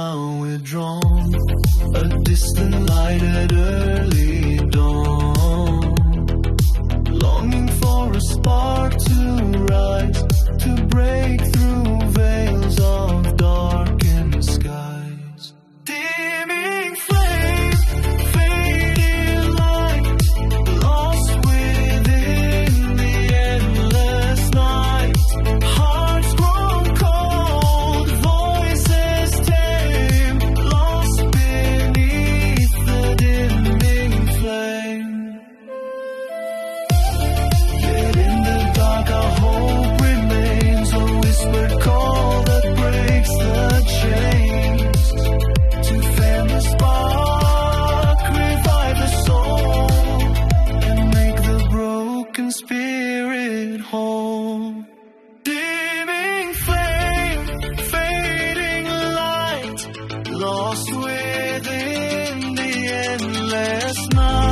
now withdrawn, a distant light at early dawn, longing for a spark to rise, to break through veils of darkened skies. Dimming flame, fading light, lost within the endless night. Hearts grown cold, voices tame, lost beneath the dimming flame. Yet in the dark our hope remains, a whispered call that breaks the chains. To fan the spark, revive the soul, and make the broken spirit whole. Dimming flame, fading light, lost within the endless night.